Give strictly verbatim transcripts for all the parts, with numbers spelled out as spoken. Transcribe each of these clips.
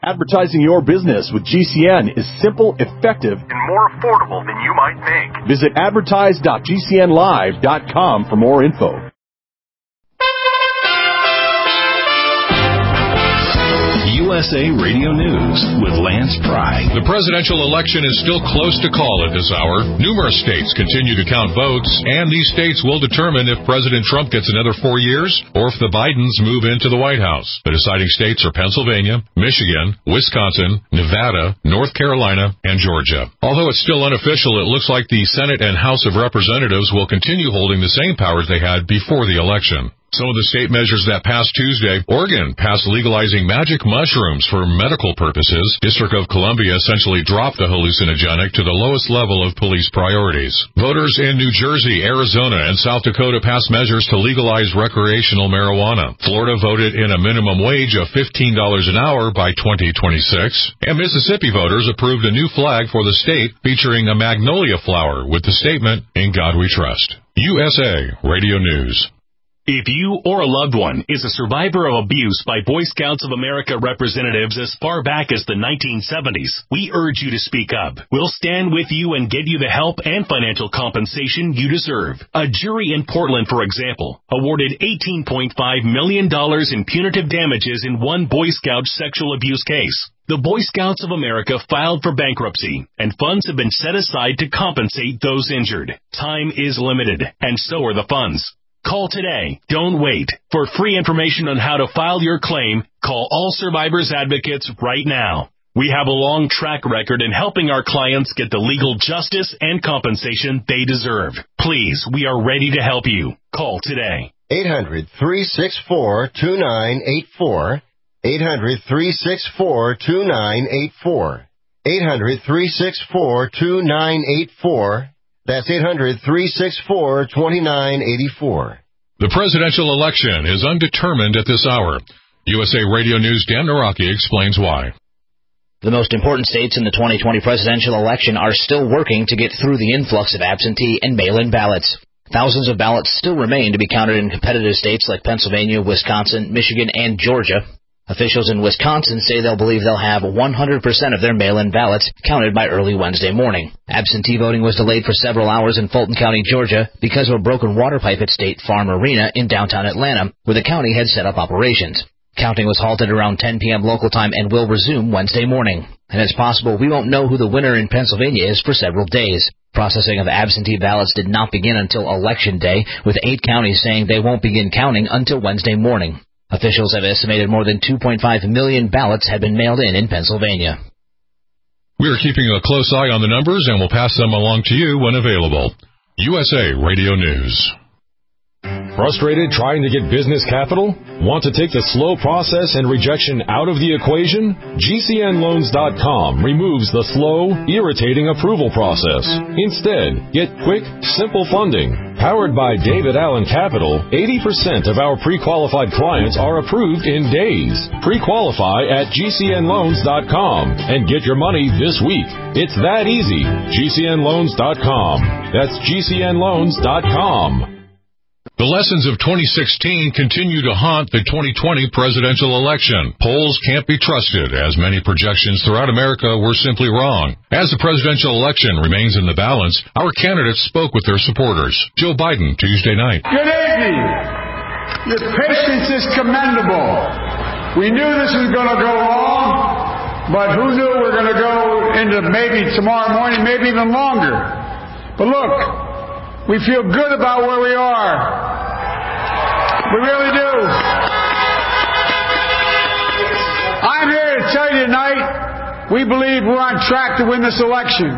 Advertising your business with G C N is simple, effective, and more affordable than you might think. Visit advertise dot g c n live dot com for more info. U S A Radio News with Lance Pry. The presidential election is still close to call at this hour. Numerous states continue to count votes, and these states will determine if President Trump gets another four years or if the Bidens move into the White House. The deciding states are Pennsylvania, Michigan, Wisconsin, Nevada, North Carolina, and Georgia. Although it's still unofficial, it looks like the Senate and House of Representatives will continue holding the same powers they had before the election. Some of the state measures that passed Tuesday: Oregon passed legalizing magic mushrooms for medical purposes. District of Columbia essentially dropped the hallucinogenic to the lowest level of police priorities. Voters in New Jersey, Arizona, and South Dakota passed measures to legalize recreational marijuana. Florida voted in a minimum wage of fifteen dollars an hour by twenty twenty-six. And Mississippi voters approved a new flag for the state featuring a magnolia flower with the statement, "In God We Trust." U S A Radio News. If you or a loved one is a survivor of abuse by Boy Scouts of America representatives as far back as the nineteen seventies, we urge you to speak up. We'll stand with you and get you the help and financial compensation you deserve. A jury in Portland, for example, awarded eighteen point five million dollars in punitive damages in one Boy Scout sexual abuse case. The Boy Scouts of America filed for bankruptcy, and funds have been set aside to compensate those injured. Time is limited, and so are the funds. Call today. Don't wait. For free information on how to file your claim, call All Survivors Advocates right now. We have a long track record in helping our clients get the legal justice and compensation they deserve. Please, we are ready to help you. Call today. eight hundred, three six four, two nine eight four. eight hundred, three six four, two nine eight four. eight hundred, three six four, two nine eight four. That's eight hundred, three six four, two nine eight four. The presidential election is undetermined at this hour. U S A Radio News' Dan Naraki explains why. The most important states in the twenty twenty presidential election are still working to get through the influx of absentee and mail-in ballots. Thousands of ballots still remain to be counted in competitive states like Pennsylvania, Wisconsin, Michigan, and Georgia. Officials in Wisconsin say they'll believe they'll have one hundred percent of their mail-in ballots counted by early Wednesday morning. Absentee voting was delayed for several hours in Fulton County, Georgia, because of a broken water pipe at State Farm Arena in downtown Atlanta, where the county had set up operations. Counting was halted around ten p.m. local time and will resume Wednesday morning. And it's possible we won't know who the winner in Pennsylvania is for several days. Processing of absentee ballots did not begin until Election Day, with eight counties saying they won't begin counting until Wednesday morning. Officials have estimated more than two point five million ballots had been mailed in in Pennsylvania. We are keeping a close eye on the numbers and will pass them along to you when available. U S A Radio News. Frustrated trying to get business capital? Want to take the slow process and rejection out of the equation? G C N loans dot com removes the slow, irritating approval process. Instead, get quick, simple funding. Powered by David Allen Capital, eighty percent of our pre-qualified clients are approved in days. Pre-qualify at G C N loans dot com and get your money this week. It's that easy. G C N loans dot com. That's G C N loans dot com. The lessons of twenty sixteen continue to haunt the twenty twenty presidential election. Polls can't be trusted, as many projections throughout America were simply wrong. As the presidential election remains in the balance, our candidates spoke with their supporters. Joe Biden, Tuesday night. Good evening. Your patience is commendable. We knew this was going to go long, but who knew we were going to go into maybe tomorrow morning, maybe even longer. But look, we feel good about where we are. We really do. I'm here to tell you tonight, we believe we're on track to win this election.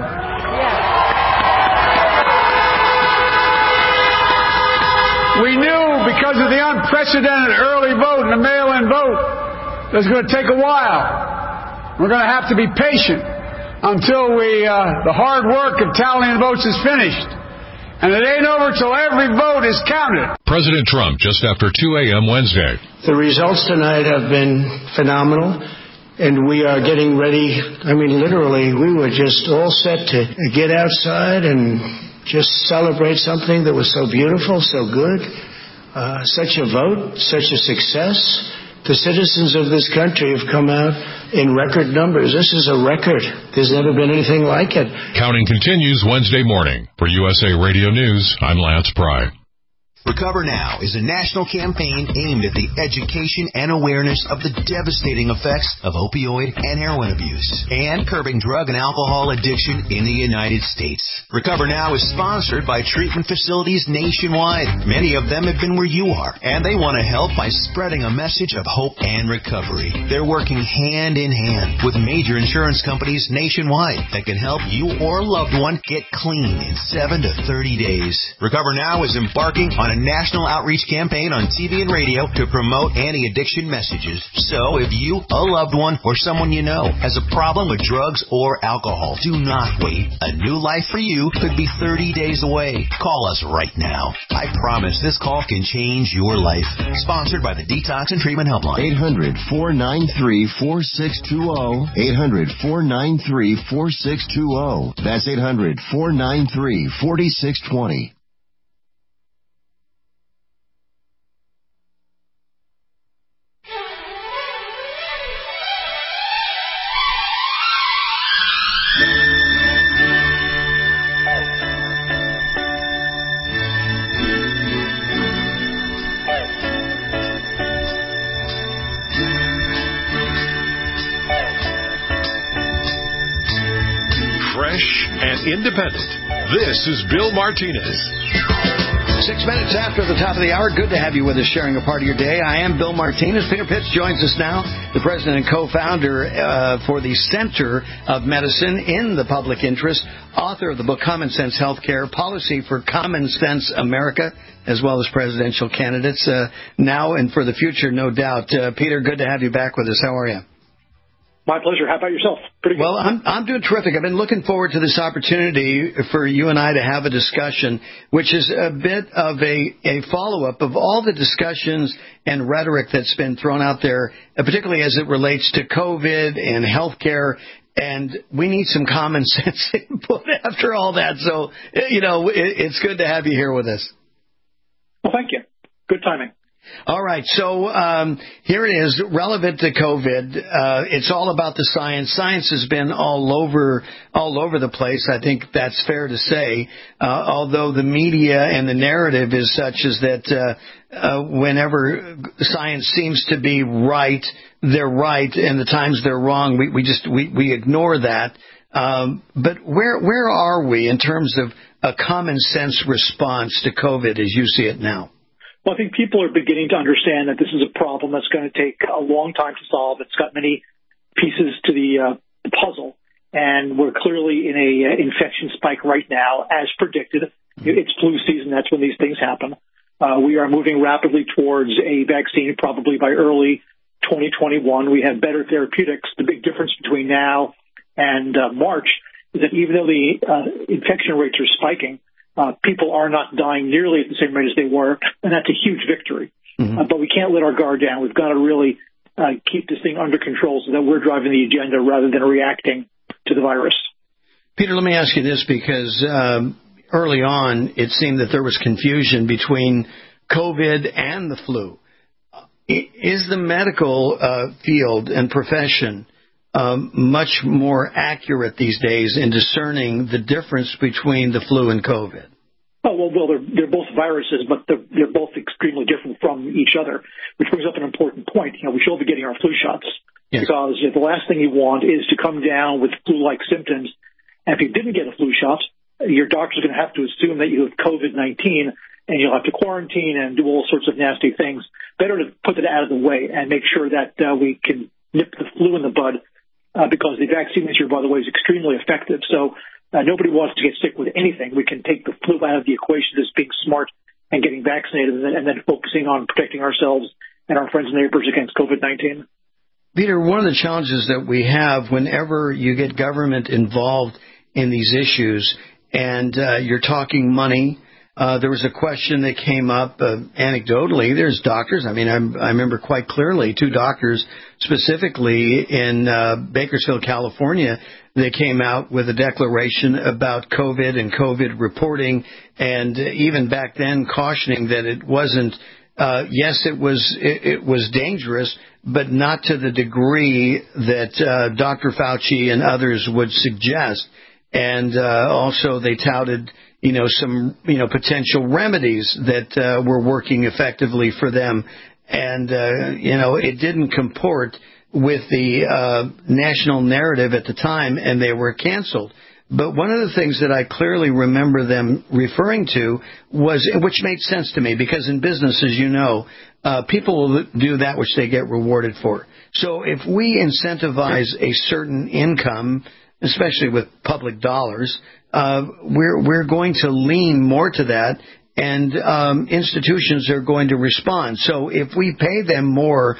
We knew because of the unprecedented early vote and the mail-in vote, it was going to take a while. We're going to have to be patient until we, uh, the hard work of tallying votes is finished. And it ain't over till every vote is counted. President Trump, just after two a.m. Wednesday. The results tonight have been phenomenal, and we are getting ready. I mean, literally, we were just all set to get outside and just celebrate something that was so beautiful, so good. Uh, such a vote, such a success. The citizens of this country have come out in record numbers. This is a record. There's never been anything like it. Counting continues Wednesday morning. For U S A Radio News, I'm Lance Pry. Recover Now is a national campaign aimed at the education and awareness of the devastating effects of opioid and heroin abuse and curbing drug and alcohol addiction in the United States. Recover Now is sponsored by treatment facilities nationwide. Many of them have been where you are, and they want to help by spreading a message of hope and recovery. They're working hand in hand with major insurance companies nationwide that can help you or a loved one get clean in seven to thirty days. Recover Now is embarking on a national outreach campaign on T V and radio to promote anti-addiction messages. So if you, a loved one, or someone you know has a problem with drugs or alcohol, do not wait. A new life for you could be thirty days away. Call us right now. I promise this call can change your life. Sponsored by the Detox and Treatment Helpline. eight hundred, four nine three, four six two zero. eight hundred, four nine three, four six two zero. That's eight hundred, four nine three, four six two zero. Independent. This is Bill Martinez. Six minutes after the top of the hour. Good to have you with us, sharing a part of your day. I am Bill Martinez. Peter Pitts joins us now, the president and co-founder uh, for the Center of Medicine in the Public Interest, author of the book Common Sense Healthcare, Policy for Common Sense America, as well as presidential candidates uh, now and for the future, no doubt. Uh, Peter, good to have you back with us. How are you? My pleasure. How about yourself? Pretty good. Well, I'm I'm doing terrific. I've been looking forward to this opportunity for you and I to have a discussion, which is a bit of a, a follow-up of all the discussions and rhetoric that's been thrown out there, particularly as it relates to COVID and healthcare. And we need some common sense input after all that. So, you know, it, it's good to have you here with us. Well, thank you. Good timing. All right, so um, here it is, relevant to COVID. Uh, it's all about the science. Science has been all over, all over the place. I think that's fair to say. Uh, although the media and the narrative is such as that uh, uh, whenever science seems to be right, they're right, and the times they're wrong, we, we just we, we ignore that. Um, but where where are we in terms of a common sense response to COVID as you see it now? Well, I think people are beginning to understand that this is a problem that's going to take a long time to solve. It's got many pieces to the, uh, the puzzle, and we're clearly in a uh, infection spike right now, as predicted. It's flu season. That's when these things happen. Uh, we are moving rapidly towards a vaccine, probably by early twenty twenty-one. We have better therapeutics. The big difference between now and uh, March is that even though the uh, infection rates are spiking, Uh, people are not dying nearly at the same rate as they were, and that's a huge victory. Mm-hmm. Uh, but we can't let our guard down. We've got to really uh, keep this thing under control so that we're driving the agenda rather than reacting to the virus. Peter, let me ask you this, because um, early on it seemed that there was confusion between COVID and the flu. Is the medical uh, field and profession Um, much more accurate these days in discerning the difference between the flu and COVID? Oh, well, well they're, they're both viruses, but they're, they're both extremely different from each other, which brings up an important point. You know, we should all be getting our flu shots yes. because you know, the last thing you want is to come down with flu-like symptoms. And if you didn't get a flu shot, your doctor's going to have to assume that you have COVID nineteen, and you'll have to quarantine and do all sorts of nasty things. Better to put that out of the way and make sure that uh, we can nip the flu in the bud. Uh, because the vaccine this year, by the way, is extremely effective. So uh, nobody wants to get sick with anything. We can take the flu out of the equation as being smart and getting vaccinated and then, and then focusing on protecting ourselves and our friends and neighbors against COVID nineteen. Peter, one of the challenges that we have whenever you get government involved in these issues and uh, you're talking money, Uh, there was a question that came up uh, anecdotally. There's doctors. I mean, I'm, I remember quite clearly two doctors specifically in uh, Bakersfield, California. They came out with a declaration about COVID and COVID reporting, and even back then cautioning that it wasn't uh, yes, it was it, it was dangerous, but not to the degree that uh, Doctor Fauci and others would suggest. And uh, also, they touted, you know, some you know potential remedies that uh, were working effectively for them, and uh, you know, it didn't comport with the uh, national narrative at the time, and they were canceled. But one of the things that I clearly remember them referring to was, which made sense to me, because in business, as you know, uh, people will do that which they get rewarded for. So if we incentivize a certain income, especially with public dollars, uh, we're we're going to lean more to that, and um, institutions are going to respond. So if we pay them more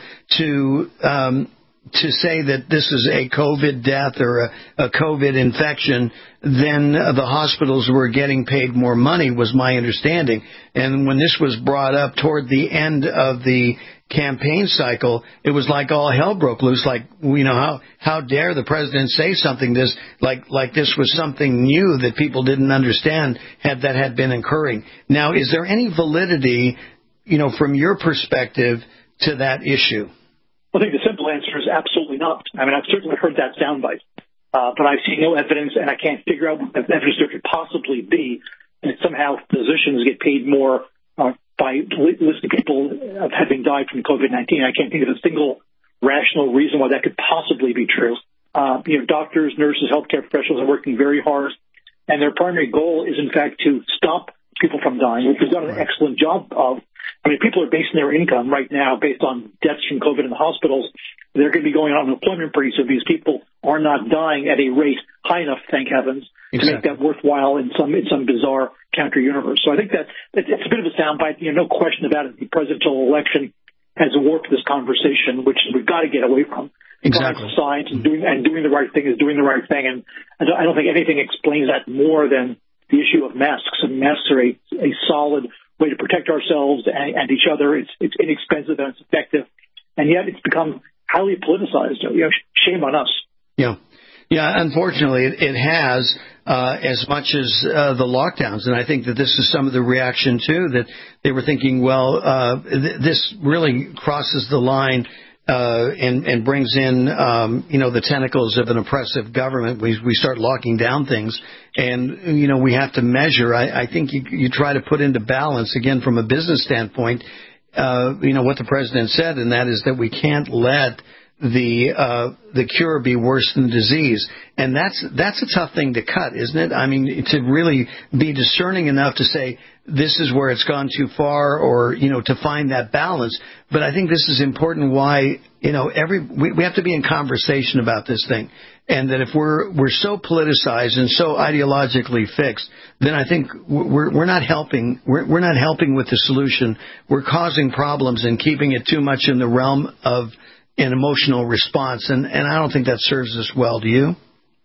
to um, to say that this is a COVID death or a, a COVID infection, then the hospitals were getting paid more money, was my understanding. And when this was brought up toward the end of the campaign cycle, it was like all hell broke loose. Like, you know, how how dare the president say something this like like this was something new that people didn't understand had that had been occurring. Now, is there any validity, you know, from your perspective to that issue? I think the simple answer is absolutely not. I mean, I've certainly heard that soundbite, uh, but I've seen no evidence, and I can't figure out what evidence there could possibly be that somehow physicians get paid more uh, by listing people having died from COVID nineteen. I can't think of a single rational reason why that could possibly be true. Uh, you know, doctors, nurses, healthcare professionals are working very hard, and their primary goal is, in fact, to stop people from dying, which we've done an excellent job of. I mean, people are basing their income right now based on deaths from COVID in the hospitals. They're going to be going on unemployment breaks, so these people are not dying at a rate high enough, thank heavens, exactly, to make that worthwhile in some in some bizarre counter universe. So I think that it's a bit of a soundbite. You know, no question about it. The presidential election has warped this conversation, which we've got to get away from. Exactly. Science and doing and doing the right thing is doing the right thing, and I don't, I don't think anything explains that more than the issue of masks. And masks are a, a solid way to protect ourselves and, and each other. It's it's inexpensive and it's effective, and yet it's become highly politicized. You know, shame on us. Yeah, yeah. Unfortunately, it, it has uh, as much as uh, the lockdowns, and I think that this is some of the reaction too. That they were thinking, well, uh, th- this really crosses the line. Uh, and, and brings in, um, you know, the tentacles of an oppressive government. We we start locking down things, and you know we have to measure. I, I think you you try to put into balance again from a business standpoint. Uh, you know what the president said, and that is that we can't let the uh, the cure be worse than the disease, and that's that's a tough thing to cut, isn't it? I mean, to really be discerning enough to say this is where it's gone too far, or you know, to find that balance. But I think this is important. Why you know every we, we have to be in conversation about this thing, and that if we're we're so politicized and so ideologically fixed, then I think we're we're not helping. We're we're not helping with the solution. We're causing problems and keeping it too much in the realm of an emotional response, and, and I don't think that serves us well. Do you?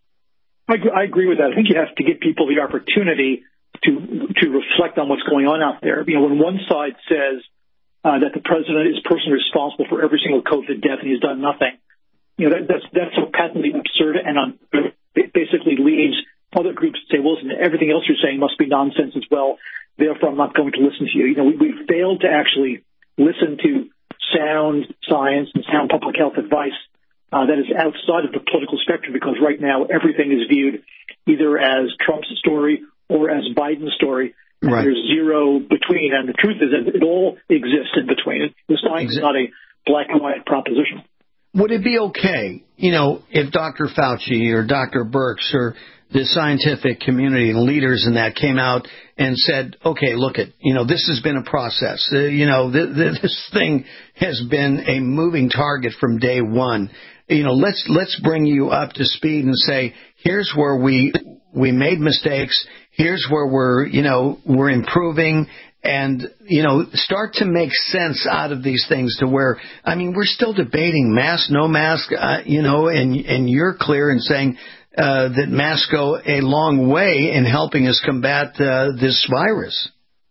I, I agree with that. I think you have to give people the opportunity to to reflect on what's going on out there. You know, when one side says uh, that the president is personally responsible for every single COVID death and he's done nothing, you know, that, that's that's so patently absurd and un- it basically leads other groups to say, well, listen, everything else you're saying must be nonsense as well. Therefore, I'm not going to listen to you. You know, we, we failed to actually listen to sound science and sound public health advice uh, that is outside of the political spectrum, because right now everything is viewed either as Trump's story or as Biden's story. And right. There's zero between, and the truth is that it all exists in between. The science is not a black and white proposition. Would it be okay, you know, if Doctor Fauci or Doctor Birx or the scientific community and leaders in that came out and said, okay, look at, you know, this has been a process. Uh, you know, th- th- this thing has been a moving target from day one. You know, let's let's bring you up to speed and say, here's where we we made mistakes. Here's where we're, you know, we're improving. And, you know, start to make sense out of these things to where, I mean, we're still debating mask, no mask, uh, you know, and, and you're clear in saying uh, that masks go a long way in helping us combat uh, this virus.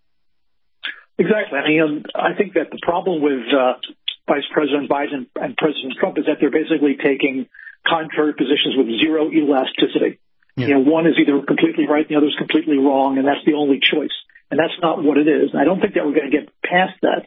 Exactly. I mean, I think that the problem with uh, Vice President Biden and President Trump is that they're basically taking contrary positions with zero elasticity. Yeah. You know, one is either completely right, the other is completely wrong, and that's the only choice. And that's not what it is. I don't think that we're going to get past that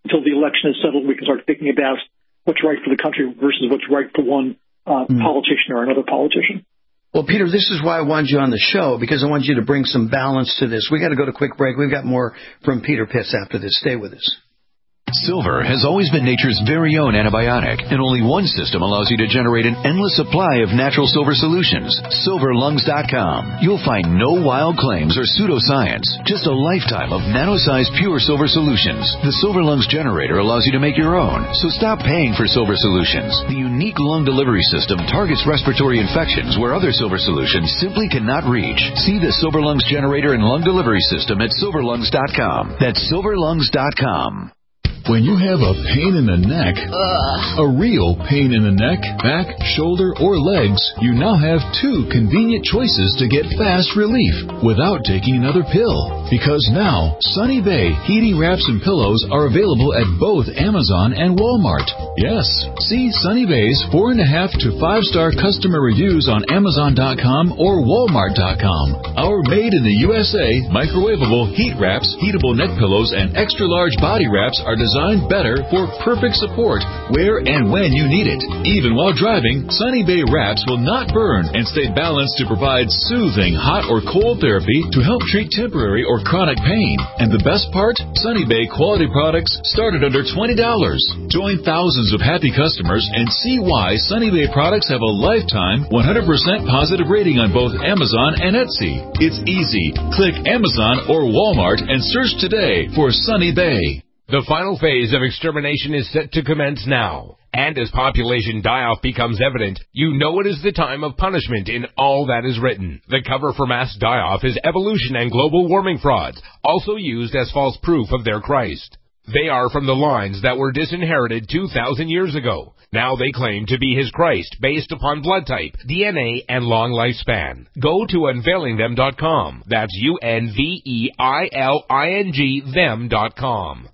until the election is settled, we can start thinking about what's right for the country versus what's right for one uh, mm. politician or another politician. Well, Peter, this is why I wanted you on the show, because I want you to bring some balance to this. We got to go to a quick break. We've got more from Peter Pitts after this. Stay with us. Silver has always been nature's very own antibiotic, and only one system allows you to generate an endless supply of natural silver solutions. silver lungs dot com. You'll find no wild claims or pseudoscience, just a lifetime of nano-sized pure silver solutions. The Silver Lungs generator allows you to make your own, so stop paying for silver solutions. The unique lung delivery system targets respiratory infections where other silver solutions simply cannot reach. See the Silver Lungs generator and lung delivery system at silver lungs dot com. That's silver lungs dot com. When you have a pain in the neck, Ugh. a real pain in the neck, back, shoulder, or legs, you now have two convenient choices to get fast relief without taking another pill. Because now, Sunny Bay heating wraps and pillows are available at both Amazon and Walmart. Yes, see Sunny Bay's four and a half to five star customer reviews on Amazon dot com or Walmart dot com. Our made in the U S A microwavable heat wraps, heatable neck pillows, and extra large body wraps are designed Designed better for perfect support where and when you need it. Even while driving, Sunny Bay wraps will not burn and stay balanced to provide soothing hot or cold therapy to help treat temporary or chronic pain. And the best part? Sunny Bay quality products start at under twenty dollars. Join thousands of happy customers and see why Sunny Bay products have a lifetime one hundred percent positive rating on both Amazon and Etsy. It's easy. Click Amazon or Walmart and search today for Sunny Bay. The final phase of extermination is set to commence now. And as population die-off becomes evident, you know it is the time of punishment in all that is written. The cover for mass die-off is evolution and global warming frauds, also used as false proof of their Christ. They are from the lines that were disinherited two thousand years ago. Now they claim to be his Christ based upon blood type, D N A, and long lifespan. Go to unveiling them dot com. That's U N V E I L I N G them dot com.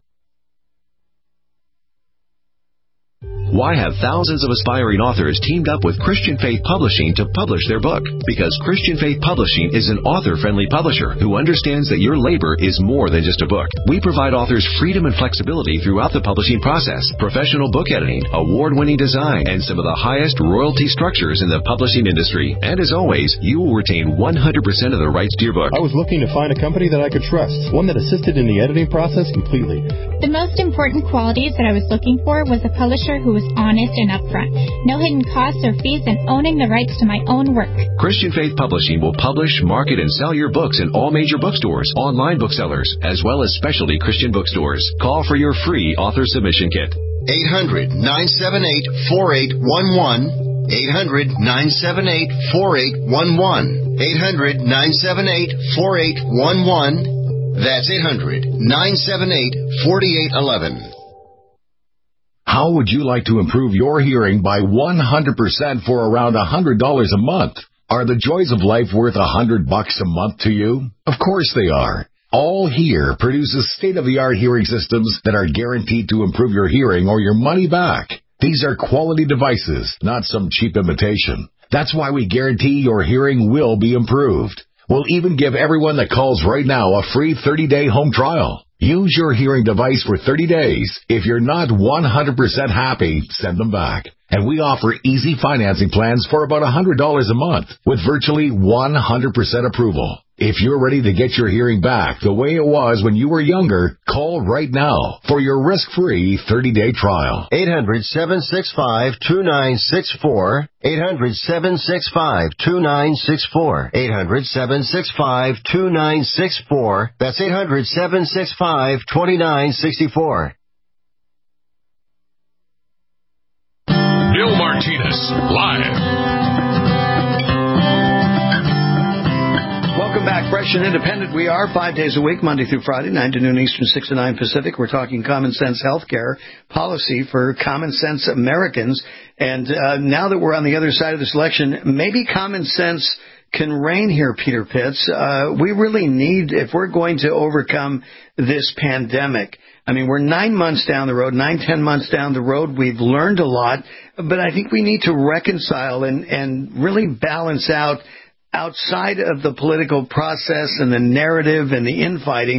Why have thousands of aspiring authors teamed up with Christian Faith Publishing to publish their book? Because Christian Faith Publishing is an author-friendly publisher who understands that your labor is more than just a book. We provide authors freedom and flexibility throughout the publishing process, professional book editing, award-winning design, and some of the highest royalty structures in the publishing industry. And as always, you will retain one hundred percent of the rights to your book. I was looking to find a company that I could trust, one that assisted in the editing process completely. The most important qualities that I was looking for was a publisher who was honest and upfront, no hidden costs or fees, and owning the rights to my own work. Christian Faith Publishing will publish, market, and sell your books in all major bookstores, online booksellers, as well as specialty Christian bookstores. Call for your free author submission kit. eight hundred, nine seven eight, four eight one one. eight hundred, nine seven eight, four eight one one. eight hundred, nine seven eight, four eight one one. That's eight hundred, nine seven eight, four eight one one. How would you like to improve your hearing by one hundred percent for around one hundred dollars a month? Are the joys of life worth one hundred bucks a month to you? Of course they are. All Hear produces state-of-the-art hearing systems that are guaranteed to improve your hearing or your money back. These are quality devices, not some cheap imitation. That's why we guarantee your hearing will be improved. We'll even give everyone that calls right now a free thirty-day home trial. Use your hearing device for thirty days. If you're not one hundred percent happy, send them back. And we offer easy financing plans for about one hundred dollars a month with virtually one hundred percent approval. If you're ready to get your hearing back the way it was when you were younger, call right now for your risk-free thirty-day trial. eight hundred, seven six five, two nine six four. eight hundred, seven six five, two nine six four. eight hundred, seven six five, two nine six four. That's eight hundred, seven six five, two nine six four. Bill Martinez, live. Welcome back, Fresh and Independent. We are five days a week, Monday through Friday, nine to noon Eastern, six to nine Pacific. We're talking common sense healthcare policy for common sense Americans. And uh, now that we're on the other side of this election, maybe common sense can reign here, Peter Pitts. Uh, we really need, if we're going to overcome this pandemic, I mean, we're nine months down the road, nine, ten months down the road. We've learned a lot, but I think we need to reconcile and, and really balance out outside of the political process and the narrative and the infighting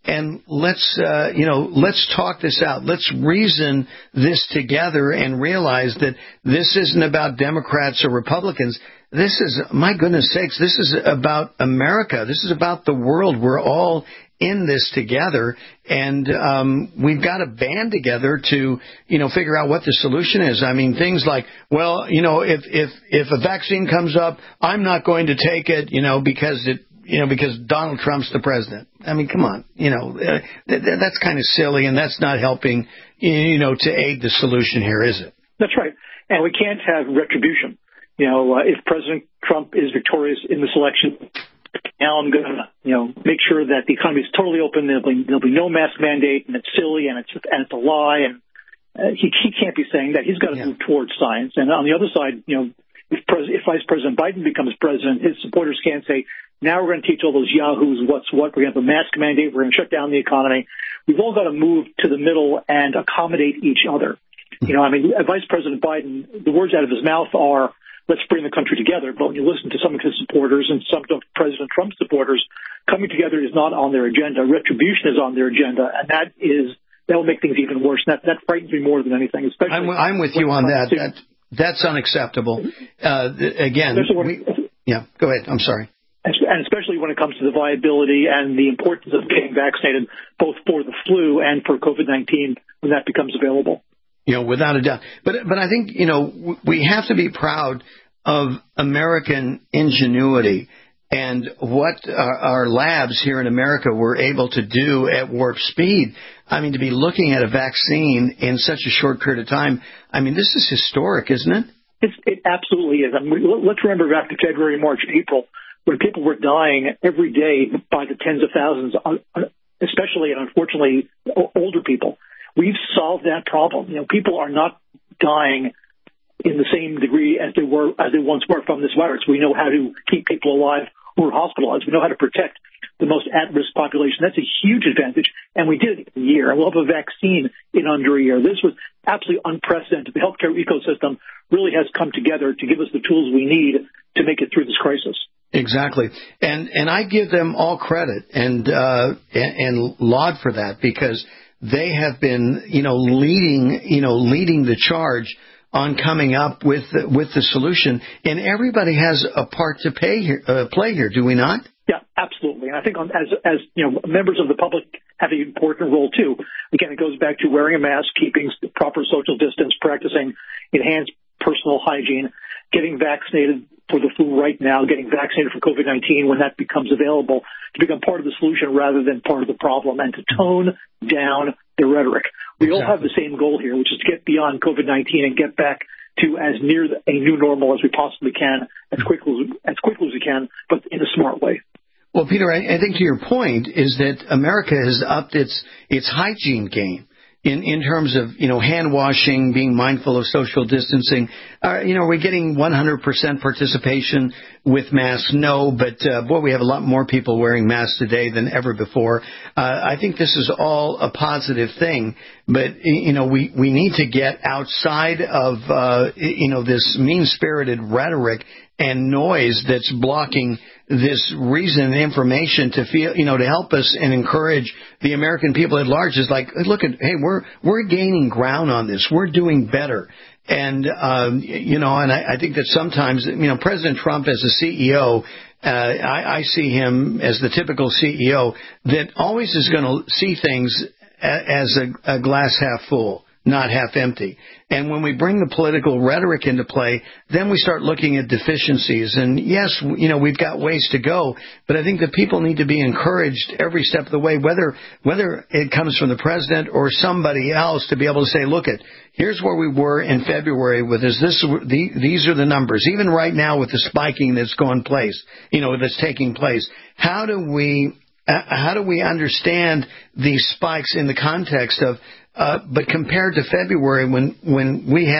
and let's, uh, you know, let's talk this out. Let's reason this together and realize that this isn't about Democrats or Republicans. This is, my goodness sakes, this is about America. This is about the world. We're all in this together, and um, we've got to band together to, you know, figure out what the solution is. I mean, things like, well, you know, if if if a vaccine comes up, I'm not going to take it, you know, because it, you know, because Donald Trump's the president. I mean, come on, you know, uh, th- th- that's kind of silly, and that's not helping, you know, to aid the solution here, is it? That's right, and we can't have retribution. You know, uh, if President Trump is victorious in this election, now I'm going to, you know, make sure that the economy is totally open. There'll be, there'll be no mask mandate, and it's silly, and it's and it's a lie. And uh, he he can't be saying that. He's got to yeah. move towards science. And on the other side, you know, if, Pres- if Vice President Biden becomes president, his supporters can't say, now we're going to teach all those yahoos what's what. We're going to have a mask mandate. We're going to shut down the economy. We've all got to move to the middle and accommodate each other. You know, I mean, Vice President Biden, the words out of his mouth are, let's bring the country together. But when you listen to some of his supporters and some of President Trump's supporters, coming together is not on their agenda. Retribution is on their agenda, and that is that will make things even worse. That that frightens me more than anything. Especially, I'm, I'm with you on that. that. That's unacceptable. Uh, again, we, yeah. Go ahead. I'm sorry. And especially when it comes to the viability and the importance of getting vaccinated, both for the flu and for COVID nineteen, when that becomes available. You know, without a doubt. But but I think, you know, we have to be proud of American ingenuity and what our, our labs here in America were able to do at warp speed. I mean, to be looking at a vaccine in such a short period of time, I mean, this is historic, isn't it? It's, it absolutely is. I mean, let's remember back to February, March, April, when people were dying every day by the tens of thousands, especially and unfortunately older people. We've solved that problem. You know, people are not dying in the same degree as they were as they once were from this virus. We know how to keep people alive who are hospitalized. We know how to protect the most at-risk population. That's a huge advantage, and we did it in a year. And we'll have a vaccine in under a year. This was absolutely unprecedented. The healthcare ecosystem really has come together to give us the tools we need to make it through this crisis. Exactly, and and I give them all credit and uh, and, and laud for that, because they have been, you know, leading, you know, leading the charge on coming up with the, with the solution, and everybody has a part to pay here, uh, play here. Do we not? Yeah, absolutely. And I think on, as as you know, members of the public have an important role too. Again, it goes back to wearing a mask, keeping proper social distance, practicing enhanced personal hygiene, getting vaccinated for the flu right now, getting vaccinated for COVID nineteen when that becomes available, to become part of the solution rather than part of the problem, and to tone down the rhetoric. We exactly. all have the same goal here, which is to get beyond COVID nineteen and get back to as near a new normal as we possibly can, as quickly as, as quickly as we can, but in a smart way. Well, Peter, I, I think to your point is that America has upped its its hygiene game. In, in terms of, you know, hand washing, being mindful of social distancing. Uh, you know, are we getting one hundred percent participation with masks? No, but, uh, boy, we have a lot more people wearing masks today than ever before. Uh, I think this is all a positive thing, but, you know, we, we need to get outside of, uh, you know, this mean-spirited rhetoric and noise that's blocking this reason and information to feel, you know, to help us and encourage the American people at large. Is like, look at, hey, we're we're gaining ground on this. We're doing better. And, um, you know, and I, I think that sometimes, you know, President Trump as a C E O, uh, I, I see him as the typical C E O that always is going to see things as a, a glass half full, not half empty. And when we bring the political rhetoric into play, then we start looking at deficiencies. And yes, you know, we've got ways to go, but I think that people need to be encouraged every step of the way, whether whether it comes from the president or somebody else, to be able to say, look, it here's where we were in February with this. This the, these are the numbers. Even right now with the spiking that's going place, you know, that's taking place. How do we uh, how do we understand these spikes in the context of Uh, but compared to February, when, when we had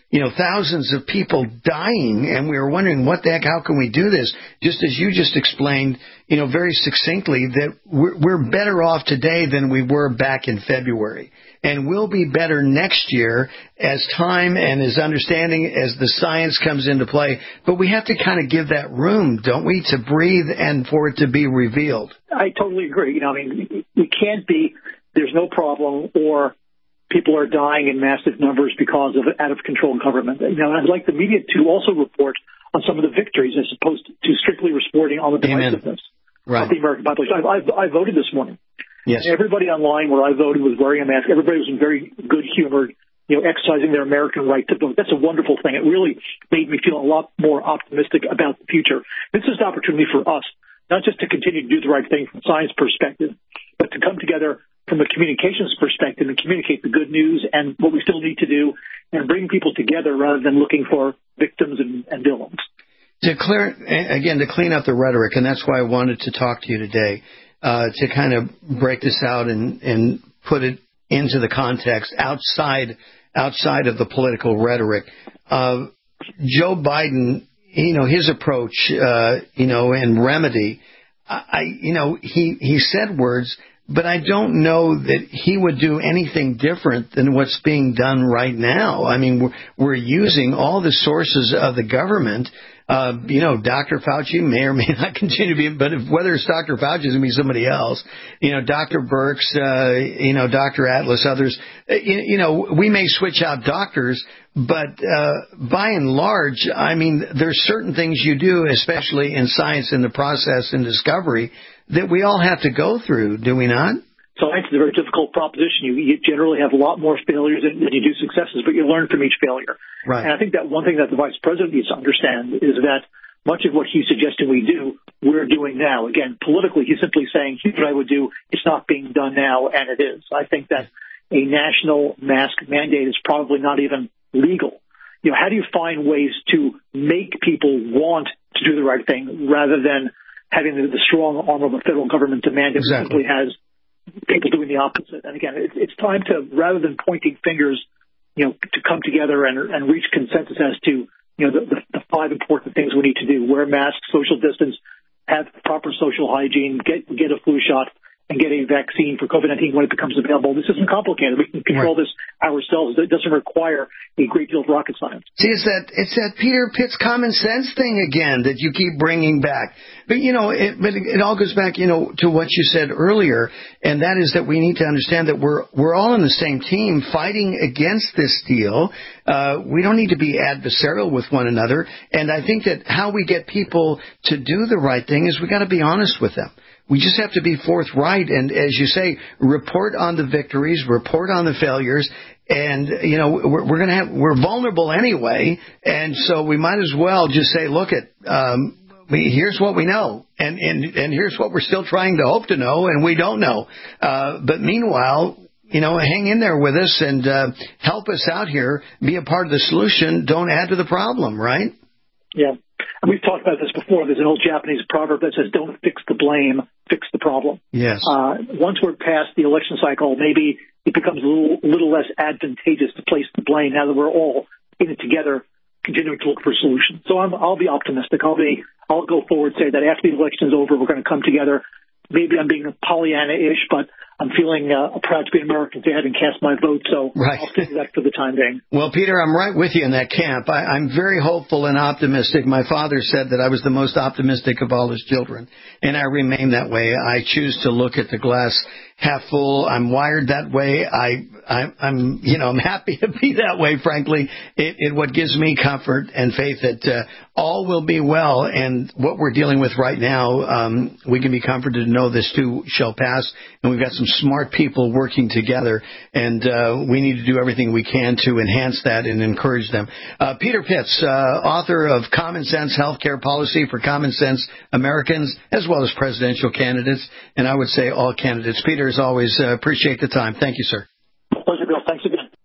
you know, thousands of people dying, and we were wondering what the heck, how can we do this? Just as you just explained, you know, very succinctly, that we're, we're better off today than we were back in February. And we'll be better next year as time and as understanding as the science comes into play. But we have to kind of give that room, don't we, to breathe and for it to be revealed. I totally agree. You know, I mean, we can't be, there's no problem, or people are dying in massive numbers because of out-of-control government. You know, I'd like the media to also report on some of the victories as opposed to strictly reporting on the divisiveness right. of the American population. I, I, I voted this morning. Yes. Everybody online where I voted was wearing a mask. Everybody was in very good humor, you know, exercising their American right to vote. That's a wonderful thing. It really made me feel a lot more optimistic about the future. This is an opportunity for us, not just to continue to do the right thing from a science perspective, but to come together from a communications perspective and communicate the good news and what we still need to do and bring people together rather than looking for victims and, and villains. To clear, again, to clean up the rhetoric, and that's why I wanted to talk to you today. Uh, to kind of break this out and, and put it into the context outside outside of the political rhetoric. Uh, Joe Biden, you know, his approach, uh, you know, and remedy, I, you know, he, he said words, but I don't know that he would do anything different than what's being done right now. I mean, we're, we're using all the sources of the government. Uh, you know, Doctor Fauci may or may not continue to be, but if, whether it's Doctor Fauci, it's going to be somebody else. You know, Doctor Birx, uh, you know, Doctor Atlas, others. You, you know, we may switch out doctors, but uh, by and large, I mean, there's certain things you do, especially in science, in the process and discovery, that we all have to go through, do we not? Science is a very difficult proposition. You, you generally have a lot more failures than, than you do successes, but you learn from each failure. Right. And I think that one thing that the vice president needs to understand is that much of what he's suggesting we do, we're doing now. Again, politically, he's simply saying, here's what I would do. It's not being done now, and it is. I think that a national mask mandate is probably not even legal. You know, how do you find ways to make people want to do the right thing rather than having the, the strong arm of the federal government demand it exactly. simply has people doing the opposite? And again, it, it's time to, rather than pointing fingers, you know, to come together and, and reach consensus as to, you know, the, the, the five important things we need to do: wear masks, social distance, have proper social hygiene, get get a flu shot, and get a vaccine for COVID nineteen when it becomes available. This isn't complicated. We can control right. this ourselves. It doesn't require a great deal of rocket science. See, it's that it's that Peter Pitts common sense thing again that you keep bringing back. But, you know, it, but it all goes back, you know, to what you said earlier, and that is that we need to understand that we're we're all on the same team fighting against this deal. Uh, we don't need to be adversarial with one another. And I think that how we get people to do the right thing is we got to be honest with them. We just have to be forthright and, as you say, report on the victories, report on the failures, and, you know, we're, we're going to have, we're vulnerable anyway, and so we might as well just say, look at, um, we, here's what we know, and, and, and here's what we're still trying to hope to know, and we don't know. Uh, but meanwhile, you know, hang in there with us and uh, help us out here, be a part of the solution, don't add to the problem, right? Yeah. And we've talked about this before. There's an old Japanese proverb that says, don't fix the blame, fix the problem. Yes. Uh, once we're past the election cycle, maybe it becomes a little, little less advantageous to place the blame now that we're all in it together, continuing to look for solutions. So I'm, I'll be optimistic. I'll be, I'll go forward, say that after the election is over, we're going to come together. Maybe I'm being Pollyanna-ish, but I'm feeling uh, proud to be an American to having cast my vote, so right. I'll stick to that for the time being. Well, Peter, I'm right with you in that camp. I, I'm very hopeful and optimistic. My father said that I was the most optimistic of all his children, and I remain that way. I choose to look at the glass half full. I'm wired that way. I, I, I'm, you know, I'm happy to be that way, frankly. It, it what gives me comfort and faith that uh, all will be well, and what we're dealing with right now, um, we can be comforted to know this too shall pass, and we've got some smart people working together, and uh, we need to do everything we can to enhance that and encourage them. Uh, Peter Pitts, uh, author of Common Sense Healthcare Policy for Common Sense Americans, as well as presidential candidates, and I would say all candidates. Peter, as always, uh, appreciate the time. Thank you, sir. Pleasure, Bill. Thanks again.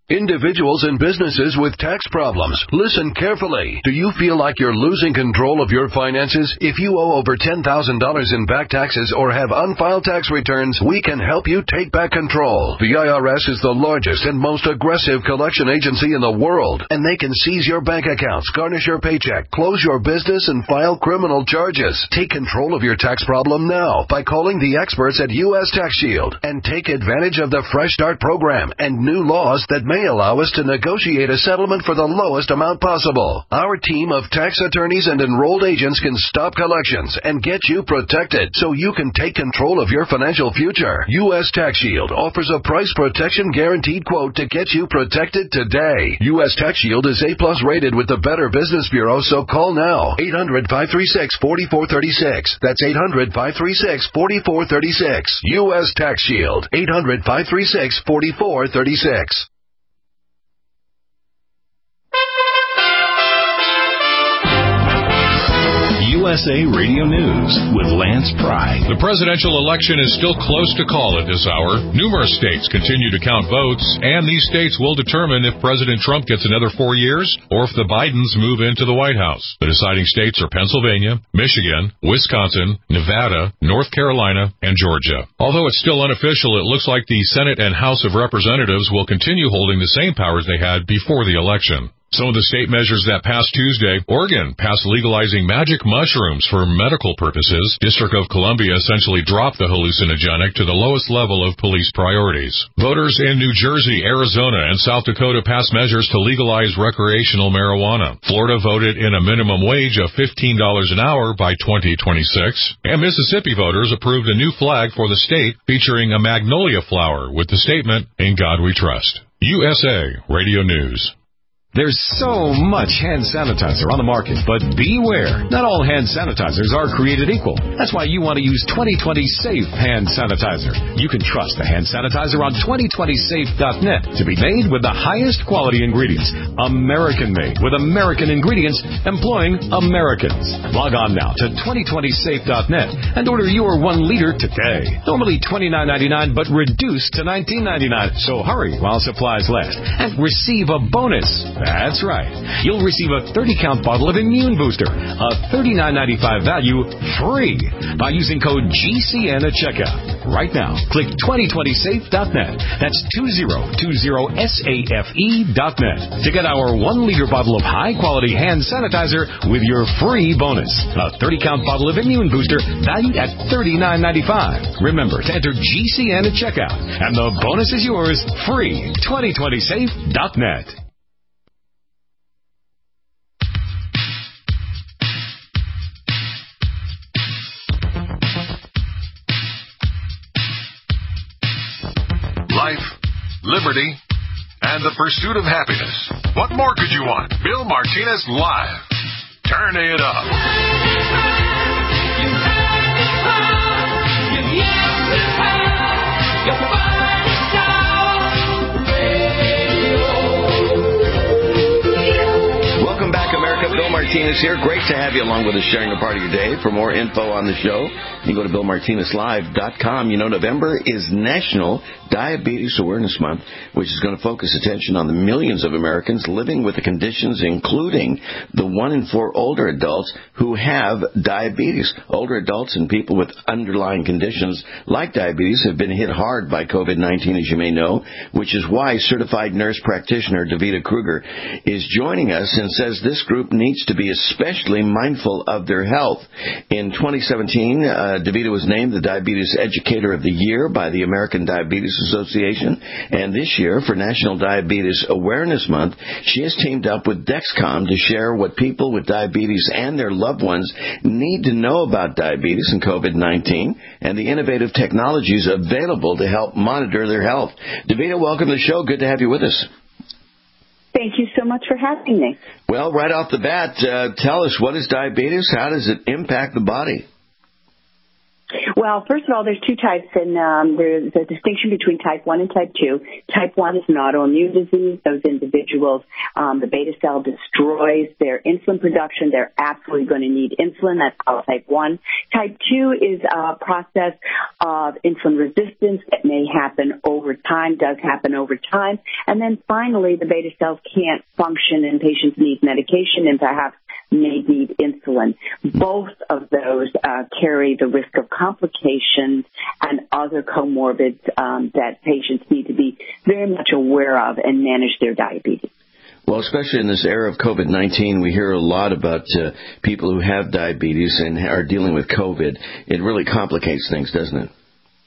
Individuals and businesses with tax problems, listen carefully. Do you feel like you're losing control of your finances? If you owe over ten thousand dollars in back taxes or have unfiled tax returns, we can help you take back control. The I R S is the largest and most aggressive collection agency in the world, and they can seize your bank accounts, garnish your paycheck, close your business, and file criminal charges. Take control of your tax problem now by calling the experts at U S Tax Shield and take advantage of the Fresh Start program and new laws that may allow us to negotiate a settlement for the lowest amount possible. Our team of tax attorneys and enrolled agents can stop collections and get you protected so you can take control of your financial future. U S Tax Shield offers a price protection guaranteed quote to get you protected today. U S Tax Shield is A plus rated with the Better Business Bureau, so call now. eight hundred, five three six, four four three six. That's eight hundred, five three six, four four three six. U S Tax Shield. eight hundred, five three six, four four three six. U S A Radio News with Lance Pry. The presidential election is still close to call at this hour. Numerous states continue to count votes, and these states will determine if President Trump gets another four years or if the Bidens move into the White House. The deciding states are Pennsylvania, Michigan, Wisconsin, Nevada, North Carolina, and Georgia. Although it's still unofficial, it looks like the Senate and House of Representatives will continue holding the same powers they had before the election. Some of the state measures that passed Tuesday: Oregon passed legalizing magic mushrooms for medical purposes. District of Columbia essentially dropped the hallucinogenic to the lowest level of police priorities. Voters in New Jersey, Arizona, and South Dakota passed measures to legalize recreational marijuana. Florida voted in a minimum wage of fifteen dollars an hour by twenty twenty-six. And Mississippi voters approved a new flag for the state featuring a magnolia flower with the statement, "In God We Trust." U S A Radio News. There's so much hand sanitizer on the market, but beware. Not all hand sanitizers are created equal. That's why you want to use twenty twenty Safe Hand Sanitizer. You can trust the hand sanitizer on twenty twenty safe dot net to be made with the highest quality ingredients. American-made with American ingredients employing Americans. Log on now to twenty twenty safe dot net and order your one liter today. Normally twenty-nine ninety-nine, but reduced to nineteen ninety-nine. So hurry while supplies last and receive a bonus. That's right. You'll receive a thirty count bottle of Immune Booster, a thirty-nine ninety-five value, free by using code G C N at checkout. Right now, click twenty twenty safe dot net. That's twenty twenty safe dot net to get our one liter bottle of high-quality hand sanitizer with your free bonus. A thirty count bottle of Immune Booster valued at thirty-nine ninety-five. Remember to enter G C N at checkout, and the bonus is yours free. twenty twenty safe dot net. Life, liberty, and the pursuit of happiness. What more could you want? Bill Martinez Live. Turn it up. Welcome back, America. Bill Martinez here. Great to have you along with us, sharing a part of your day. For more info on the show, you can go to bill martinez live dot com. You know, November is National Diabetes Awareness Month, which is going to focus attention on the millions of Americans living with the conditions, including the one in four older adults who have diabetes. Older adults and people with underlying conditions like diabetes have been hit hard by COVID nineteen, as you may know, which is why certified nurse practitioner Davida Kruger is joining us and says this group needs to be especially mindful of their health. In twenty seventeen, uh, Davida was named the Diabetes Educator of the Year by the American Diabetes Association, and this year, for National Diabetes Awareness Month, she has teamed up with Dexcom to share what people with diabetes and their loved ones need to know about diabetes and COVID nineteen and the innovative technologies available to help monitor their health. Davida, welcome to the show. Good to have you with us. Thank you so much for having me. Well, right off the bat, uh, tell us, what is diabetes? How does it impact the body? Well, first of all, there's two types, and um, there's a distinction between type one and type two. Type one is an autoimmune disease. Those individuals, um, the beta cell destroys their insulin production. They're absolutely going to need insulin. That's called type one. Type two is a process of insulin resistance that may happen over time, does happen over time. And then finally, the beta cells can't function and patients need medication and perhaps may need insulin. Both of those uh, carry the risk of complications and other comorbids um, that patients need to be very much aware of and manage their diabetes. Well, especially in this era of COVID nineteen, we hear a lot about uh, people who have diabetes and are dealing with COVID. It really complicates things, doesn't it?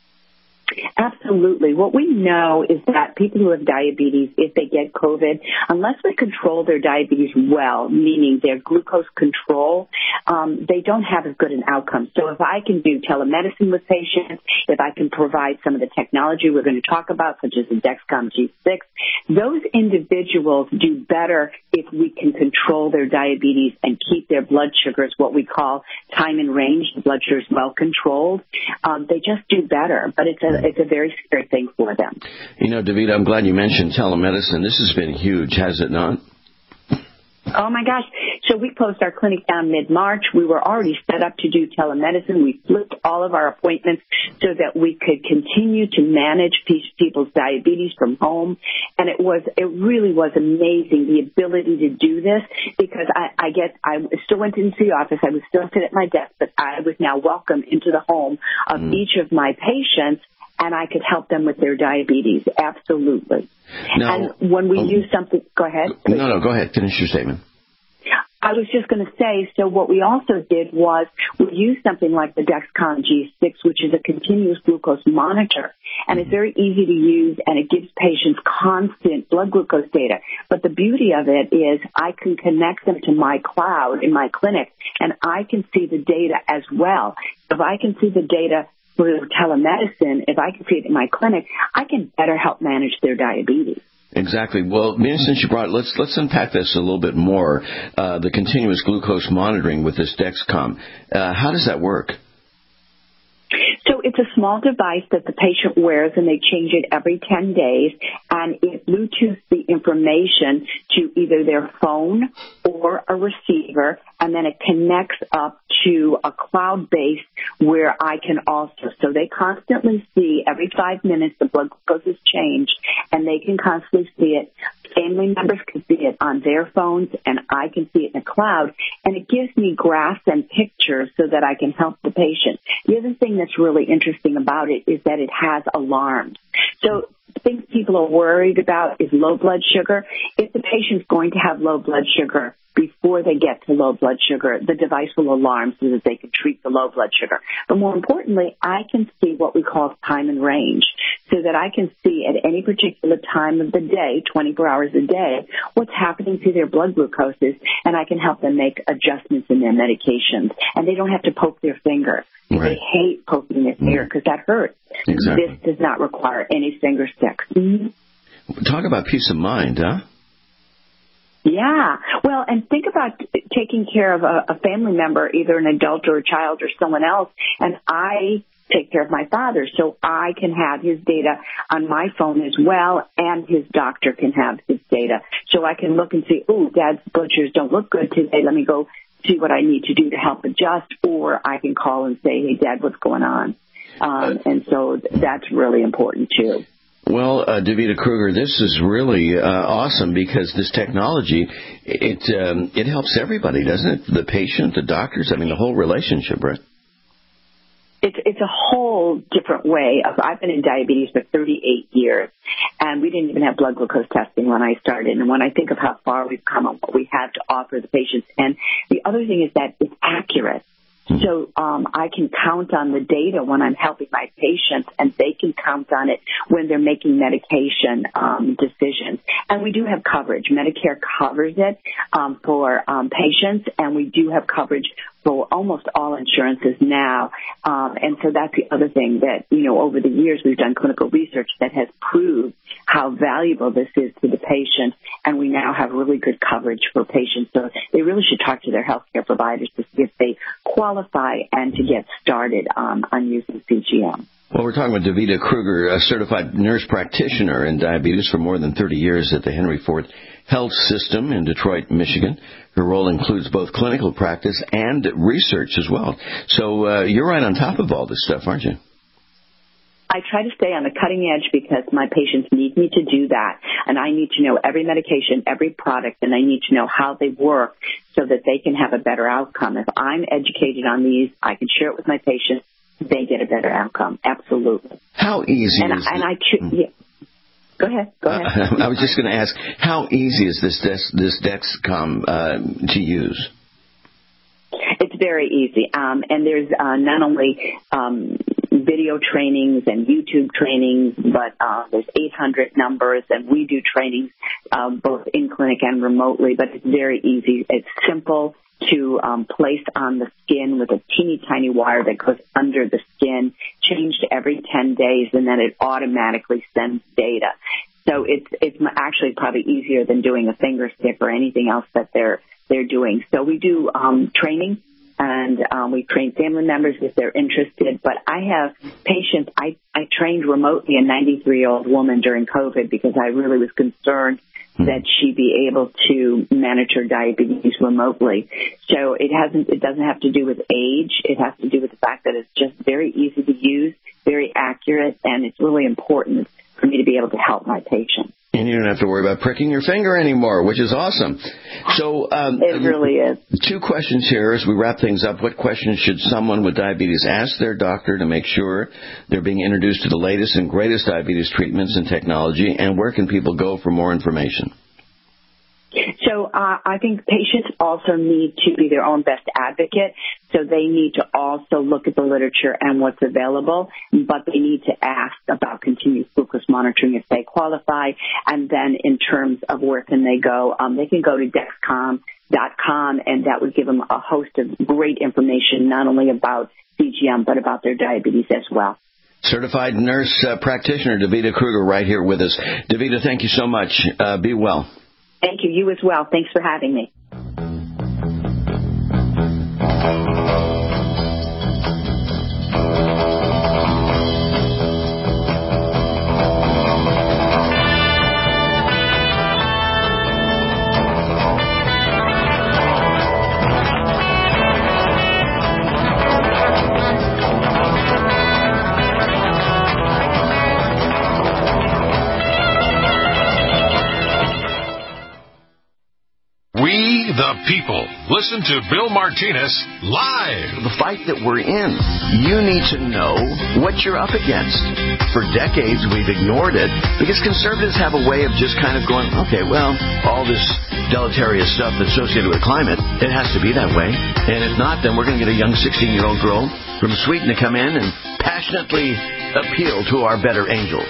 Absolutely. What we know is that people who have diabetes, if they get COVID, unless they control their diabetes well, meaning their glucose control, um, they don't have as good an outcome. So if I can do telemedicine with patients, if I can provide some of the technology we're going to talk about, such as the Dexcom G six, those individuals do better if we can control their diabetes and keep their blood sugars, what we call time in range, the blood sugar is well controlled. Um, they just do better, but it's a it's a very scary thing for them. You know, Davida, I'm glad you mentioned telemedicine. This has been huge, has it not? Oh, my gosh. So we closed our clinic down mid-March. We were already set up to do telemedicine. We flipped all of our appointments so that we could continue to manage people's diabetes from home. And it was, it really was amazing, the ability to do this, because I, I get, I still went into the office. I would still sit at my desk, but I was now welcome into the home of mm. each of my patients, and I could help them with their diabetes. Absolutely. Now, and when we oh, use something, go ahead. No, no, go ahead. Finish your statement. I was just going to say, so what we also did was we used something like the Dexcom G six, which is a continuous glucose monitor, and it's very easy to use, and it gives patients constant blood glucose data. But the beauty of it is I can connect them to my cloud in my clinic, and I can see the data as well. If I can see the data for telemedicine, if I can see it in my clinic, I can better help manage their diabetes. Exactly. Well, maybe since you brought it, let's let's unpack this a little bit more. Uh, the continuous glucose monitoring with this Dexcom. Uh, how does that work? So it's a small device that the patient wears, and they change it every ten days, and it Bluetooths the information to either their phone or a receiver, and then it connects up to a cloud base where I can also. So they constantly see every five minutes the blood glucose is changed, and they can constantly see it. Family members can see it on their phones, and I can see it in the cloud, and it gives me graphs and pictures so that I can help the patient. The other thing that's really interesting about it is that it has alarms. So things people are worried about is low blood sugar. If the patient's going to have low blood sugar before they get to low blood sugar, the device will alarm so that they can treat the low blood sugar. But more importantly, I can see what we call time and range, so that I can see at any particular time of the day, twenty-four hours a day, what's happening to their blood glucoses, and I can help them make adjustments in their medications. And they don't have to poke their finger. Right. They hate poking their finger because that hurts. Exactly. This does not require any finger sticks. Mm-hmm. Talk about peace of mind, huh? Yeah. Well, and think about taking care of a, a family member, either an adult or a child or someone else, and I take care of my father, so I can have his data on my phone as well, and his doctor can have his data. So I can look and see, oh, Dad's blood sugars don't look good today. Let me go see what I need to do to help adjust, or I can call and say, hey, Dad, what's going on? Um, and so that's really important, too. Well, uh, Davida Kruger, this is really uh, awesome because this technology, it um, it helps everybody, doesn't it? The patient, the doctors, I mean, the whole relationship, right? It's it's a whole different way of. I've been in diabetes for thirty-eight years, and we didn't even have blood glucose testing when I started. And when I think of how far we've come and what we have to offer the patients, and the other thing is that it's accurate. So um, I can count on the data when I'm helping my patients, and they can count on it when they're making medication um, decisions. And we do have coverage. Medicare covers it um, for um, patients, and we do have coverage for almost all insurances now. Um, and so that's the other thing that, you know, over the years we've done clinical research that has proved how valuable this is to the patient, and we now have really good coverage for patients. So they really should talk to their healthcare providers to see if they qualify and to get started um, on using C G M. Well, we're talking with Davida Kruger, a certified nurse practitioner in diabetes for more than thirty years at the Henry Ford Health System in Detroit, Michigan. Her role includes both clinical practice and research as well. So uh, you're right on top of all this stuff, aren't you? I try to stay on the cutting edge because my patients need me to do that, and I need to know every medication, every product, and I need to know how they work so that they can have a better outcome. If I'm educated on these, I can share it with my patients. They get a better outcome. Absolutely. How easy and, is and it? I cho- yeah. Go ahead. Go ahead. Uh, I was just going to ask, how easy is this Dex, this Dexcom uh, to use? It's very easy, um, and there's uh, not only um, video trainings and YouTube trainings, but uh, there's eight hundred numbers, and we do trainings uh, both in clinic and remotely. But it's very easy. It's simple to um, place on the skin with a teeny tiny wire that goes under the skin, changed every ten days, and then it automatically sends data. So it's it's actually probably easier than doing a finger stick or anything else that they're they're doing. So we do um, training, and um, we train family members if they're interested. But I have patients. I I trained remotely a ninety-three-year-old woman during COVID because I really was concerned that she be able to manage her diabetes remotely. So it hasn't, it doesn't have to do with age. It has to do with the fact that it's just very easy to use, very accurate, and it's really important for me to be able to help my patients. And you don't have to worry about pricking your finger anymore, which is awesome. So um, it really is. Two questions here as we wrap things up. What questions should someone with diabetes ask their doctor to make sure they're being introduced to the latest and greatest diabetes treatments and technology? And where can people go for more information? So uh, I think patients also need to be their own best advocate. So they need to also look at the literature and what's available, but they need to ask about continuous glucose monitoring if they qualify. And then in terms of where can they go, um, they can go to Dexcom dot com, and that would give them a host of great information, not only about C G M, but about their diabetes as well. Certified nurse uh, practitioner Davida Kruger right here with us. Davida, thank you so much. Uh, be well. Thank you. You as well. Thanks for having me. The people. Listen to Bill Martinez live. The fight that we're in, you need to know what you're up against. For decades, we've ignored it because conservatives have a way of just kind of going, okay, well, all this deleterious stuff associated with climate, it has to be that way. And if not, then we're going to get a young sixteen-year-old girl from Sweden to come in and passionately appeal to our better angels.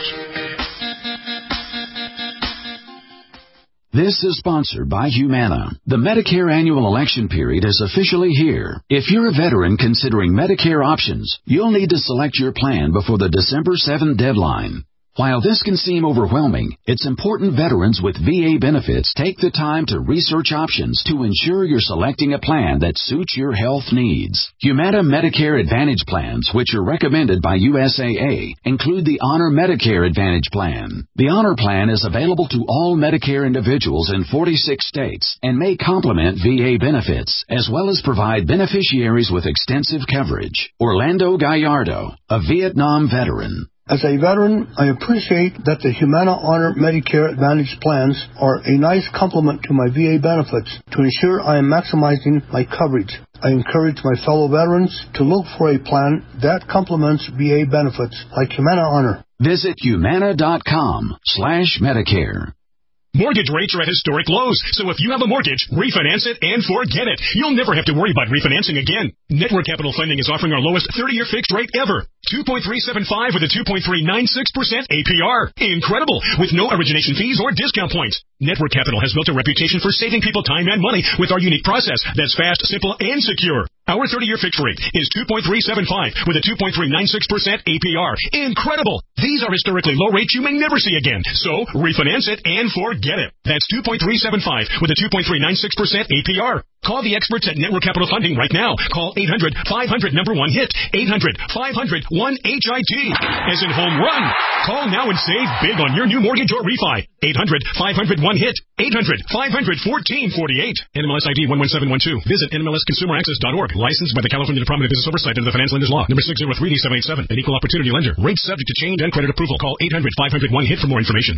This is sponsored by Humana. The Medicare annual election period is officially here. If you're a veteran considering Medicare options, you'll need to select your plan before the December seventh deadline. While this can seem overwhelming, it's important veterans with V A benefits take the time to research options to ensure you're selecting a plan that suits your health needs. Humana Medicare Advantage plans, which are recommended by U S A A, include the Honor Medicare Advantage Plan. The Honor Plan is available to all Medicare individuals in forty-six states and may complement V A benefits, as well as provide beneficiaries with extensive coverage. Orlando Gallardo, a Vietnam veteran. As a veteran, I appreciate that the Humana Honor Medicare Advantage plans are a nice complement to my V A benefits to ensure I am maximizing my coverage. I encourage my fellow veterans to look for a plan that complements V A benefits like Humana Honor. Visit humana.com slash Medicare. Mortgage rates are at historic lows, so if you have a mortgage, refinance it and forget it. You'll never have to worry about refinancing again. Network Capital Funding is offering our lowest thirty-year fixed rate ever. two point three seven five with a two point three nine six percent A P R. Incredible! With no origination fees or discount points. Network Capital has built a reputation for saving people time and money with our unique process that's fast, simple, and secure. Our thirty-year fixed rate is two point three seven five with a two point three nine six percent A P R. Incredible! These are historically low rates you may never see again. So, refinance it and forget it. That's two point three seven five with a two point three nine six percent A P R. Call the experts at Network Capital Funding right now. Call eight hundred five hundred number one hit. eight hundred five hundred one H I T. As in home run. Call now and save big on your new mortgage or refi. eight hundred five hundred one hit. eight hundred five hundred fourteen forty-eight. N M L S I D one one seven one two. Visit N M L S consumer access dot org. Licensed by the California Department of Business Oversight and the Finance Lenders Law. Number six zero three D seven eight seven. An equal opportunity lender. Rates subject to change and credit approval. Call eight hundred five hundred one hit for more information.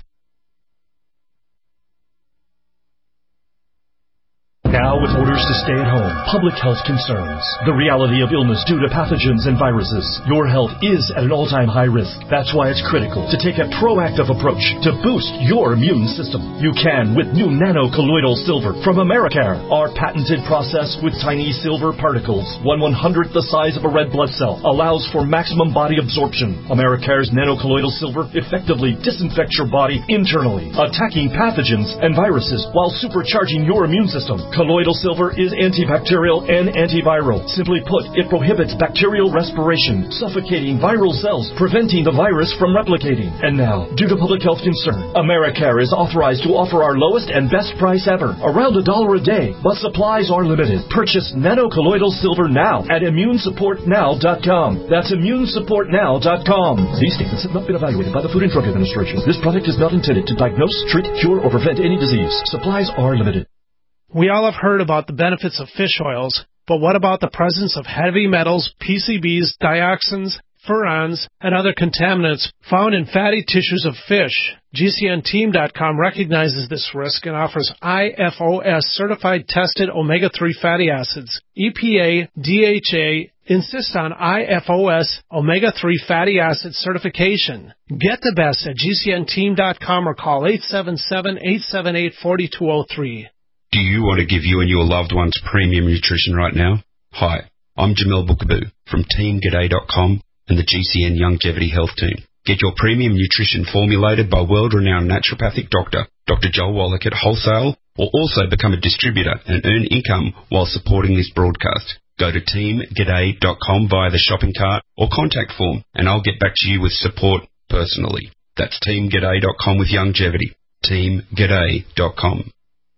Now, with orders to stay at home, public health concerns, the reality of illness due to pathogens and viruses, your health is at an all-time high risk. That's why it's critical to take a proactive approach to boost your immune system. You can with new nano-colloidal silver from Americare. Our patented process with tiny silver particles, one one-hundredth the size of a red blood cell, allows for maximum body absorption. Americare's nano-colloidal silver effectively disinfects your body internally, attacking pathogens and viruses while supercharging your immune system. Colloidal silver is antibacterial and antiviral. Simply put, it prohibits bacterial respiration, suffocating viral cells, preventing the virus from replicating. And now, due to public health concern, Americare is authorized to offer our lowest and best price ever, around a dollar a day, but supplies are limited. Purchase nano-colloidal silver now at immune support now dot com. That's immune support now dot com. These statements have not been evaluated by the Food and Drug Administration. This product is not intended to diagnose, treat, cure, or prevent any disease. Supplies are limited. We all have heard about the benefits of fish oils, but what about the presence of heavy metals, P C Bs, dioxins, furans, and other contaminants found in fatty tissues of fish? G C N team dot com recognizes this risk and offers I F O S certified tested omega three fatty acids. E P A, D H A insists on I F O S omega three fatty acid certification. Get the best at G C N team dot com or call eight seven seven, eight seven eight, four two zero three. Do you want to give you and your loved ones premium nutrition right now? Hi, I'm Jamel Bookaboo from team g'day dot com and the G C N Longevity Health Team. Get your premium nutrition formulated by world-renowned naturopathic doctor, Doctor Joel Wallach at wholesale, or also become a distributor and earn income while supporting this broadcast. Go to team g'day dot com via the shopping cart or contact form, and I'll get back to you with support personally. That's team g'day dot com with longevity. team g'day dot com.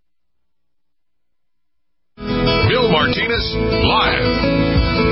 Bill Martinez, live.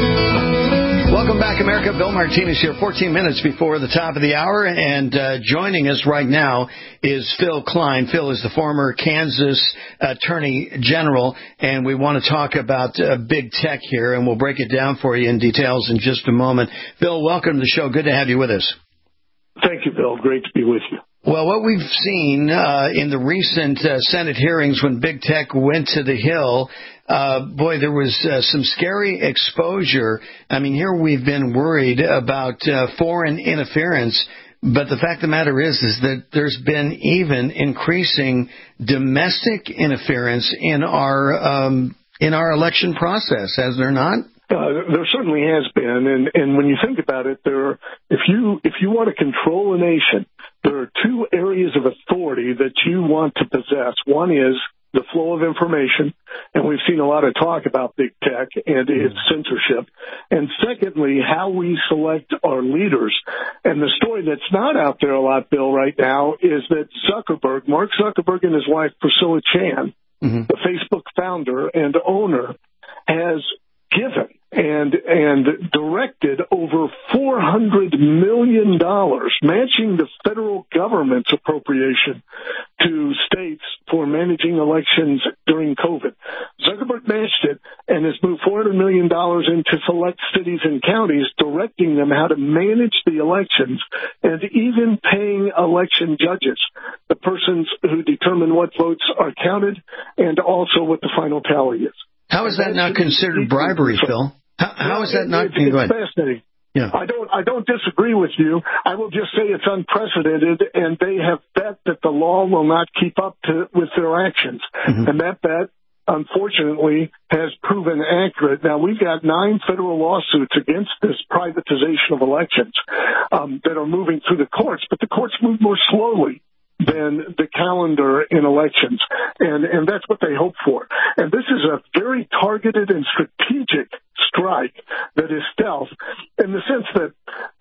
Welcome back, America. Bill Martinez here, fourteen minutes before the top of the hour, and uh, joining us right now is Phil Klein. Phil is the former Kansas Attorney General, and we want to talk about uh, big tech here, and we'll break it down for you in details in just a moment. Phil, welcome to the show. Good to have you with us. Thank you, Bill. Great to be with you. Well, what we've seen uh, in the recent uh, Senate hearings when big tech went to the Hill, uh, boy, there was uh, some scary exposure. I mean, here we've been worried about uh, foreign interference, but the fact of the matter is, is that there's been even increasing domestic interference in our um, in our election process, has there not? Uh, there certainly has been, and, and when you think about it, there, if you if you want to control a nation, there are two areas of authority that you want to possess. One is the flow of information, and we've seen a lot of talk about big tech and its censorship. And secondly, how we select our leaders. And the story that's not out there a lot, Bill, right now is that Zuckerberg, Mark Zuckerberg and his wife Priscilla Chan, mm-hmm. the Facebook founder and owner, has given and and directed over four hundred million dollars, matching the federal government's appropriation to states for managing elections during COVID. Zuckerberg matched it and has moved four hundred million dollars into select cities and counties, directing them how to manage the elections and even paying election judges, the persons who determine what votes are counted and also what the final tally is. How is that not considered bribery, Phil? How, how is that not? It, it's fascinating. Yeah. I don't. I don't disagree with you. I will just say it's unprecedented, and they have bet that the law will not keep up to, with their actions, mm-hmm. and that bet, unfortunately, has proven accurate. Now we've got nine federal lawsuits against this privatization of elections um, that are moving through the courts, but the courts move more slowly than the calendar in elections. And, and that's what they hope for. And this is a very targeted and strategic strike that is stealth in the sense that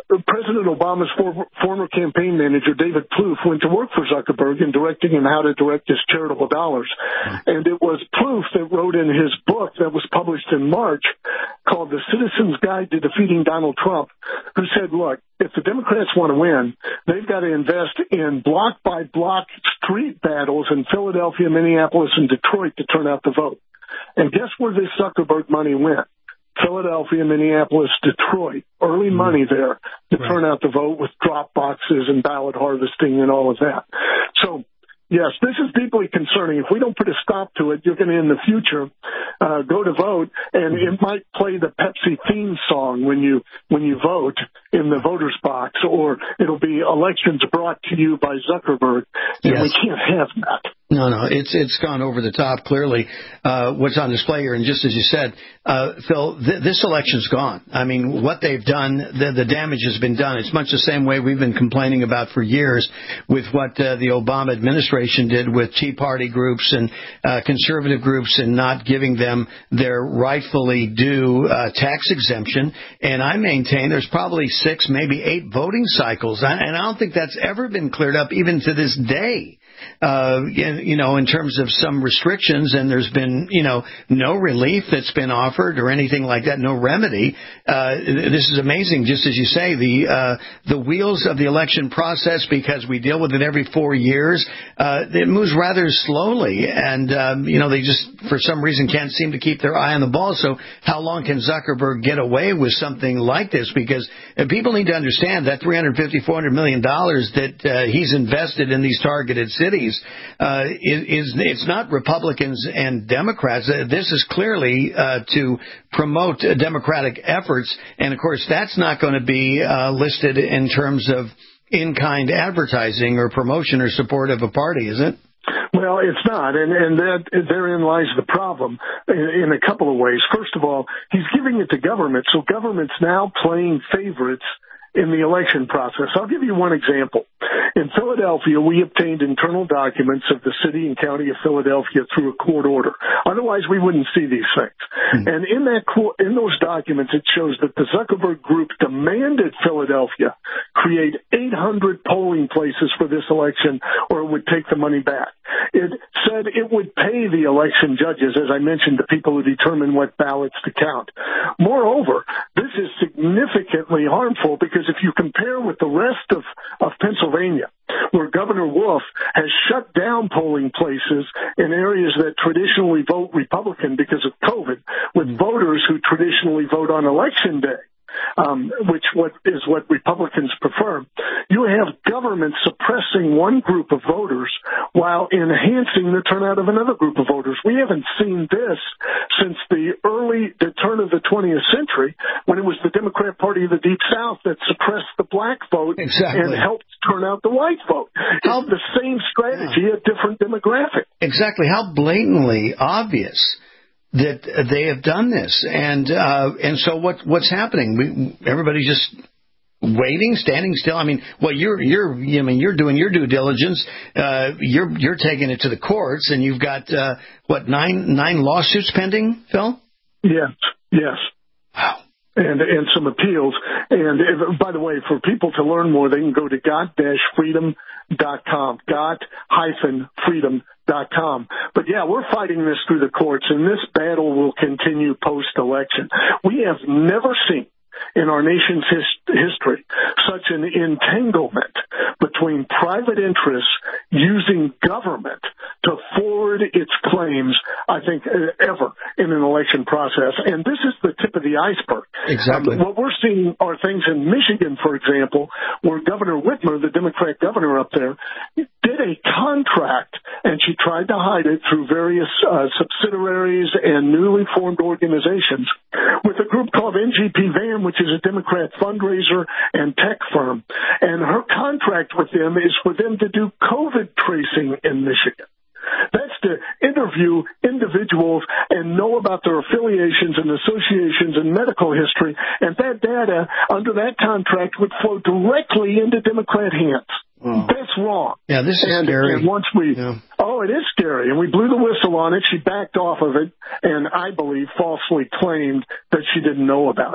President Obama's for, former campaign manager, David Plouffe, went to work for Zuckerberg in directing him how to direct his charitable dollars. And it was Plouffe that wrote in his book that was published in March called The Citizen's Guide to Defeating Donald Trump, who said, look, if the Democrats want to win, they've got to invest in block-by-block street battles in Philadelphia, Minneapolis, and Detroit to turn out the vote. And guess where this Zuckerberg money went? Philadelphia, Minneapolis, Detroit. Early money there to right. turn out the vote with drop boxes and ballot harvesting and all of that. So, yes, this is deeply concerning. If we don't put a stop to it, you're going to, in the future, uh, go to vote, and it might play the Pepsi theme song when you when you vote in the voter's box, or it'll be elections brought to you by Zuckerberg, and yes. we can't have that. No, no, it's it's gone over the top, clearly, uh, what's on display here. And just as you said, uh, Phil, th- this election's gone. I mean, what they've done, the, the damage has been done. It's much the same way we've been complaining about for years with what uh, the Obama administration did with Tea Party groups and uh, conservative groups and not giving them their rightfully due uh, tax exemption. And I maintain there's probably six, maybe eight voting cycles. And I don't think that's ever been cleared up even to this day. Uh, you know, in terms of some restrictions, and there's been, you know, no relief that's been offered or anything like that, no remedy. Uh, this is amazing, just as you say, the uh, the wheels of the election process, because we deal with it every four years, uh, it moves rather slowly, and, um, you know, they just, for some reason, can't seem to keep their eye on the ball. So how long can Zuckerberg get away with something like this? Because people need to understand that three hundred fifty, four hundred million dollars that uh, he's invested in these targeted cities Cities, uh, is, is it's not Republicans and Democrats. This is clearly uh, to promote uh, Democratic efforts, and of course that's not going to be uh, listed in terms of in-kind advertising or promotion or support of a party, is it? Well, it's not, and, and that therein lies the problem in, in a couple of ways. First of all, he's giving it to government, so government's now playing favorites in the election process. I'll give you one example. In Philadelphia, we obtained internal documents of the city and county of Philadelphia through a court order. Otherwise, we wouldn't see these things. Mm-hmm. And in that in those documents, it shows that the Zuckerberg Group demanded Philadelphia create eight hundred polling places for this election, or it would take the money back. It said it would pay the election judges, as I mentioned, the people who determine what ballots to count. Moreover, this is significantly harmful because if you compare with the rest of, of Pennsylvania, where Governor Wolf has shut down polling places in areas that traditionally vote Republican because of COVID, with voters who traditionally vote on election day, um, which what is what Republicans prefer. You have government suppressing one group of voters while enhancing the turnout of another group of voters. We haven't seen this since the early the turn of the twentieth century, when it was the Democrat Party of the Deep South that suppressed the black vote exactly. and helped turn out the white vote. How, it's the same strategy, yeah. a different demographic. Exactly. How blatantly obvious that they have done this, and uh, and so what what's happening? We, everybody's just waiting, standing still. I mean, well, you're you're I mean you're doing your due diligence. Uh, you're you're taking it to the courts, and you've got uh, what nine nine lawsuits pending, Phil? Yes, yes. Wow. And, and some appeals. And if, by the way, for people to learn more, they can go to got dash freedom dot com, got dash freedom dot com. But yeah, we're fighting this through the courts, and this battle will continue post-election. We have never seen in our nation's his- history such an entanglement between private interests using government to forward its claims, I think, ever in an election process. And this is the tip of the iceberg. Exactly. Um, what we're seeing are things in Michigan, for example, where Governor Whitmer, the Democrat governor up there, did a contract, and she tried to hide it through various uh, subsidiaries and newly formed organizations, with a group called N G P V A M, which is a Democrat fundraiser and tech firm. And her contract with them is for them to do COVID tracing in Michigan. That's to interview individuals and know about their affiliations and associations and medical history. And that data under that contract would flow directly into Democrat hands. Wow. That's wrong. Yeah, this is and, scary. And once we, yeah. oh, it is scary. And we blew the whistle on it. She backed off of it, and I believe falsely claimed that she didn't know about it.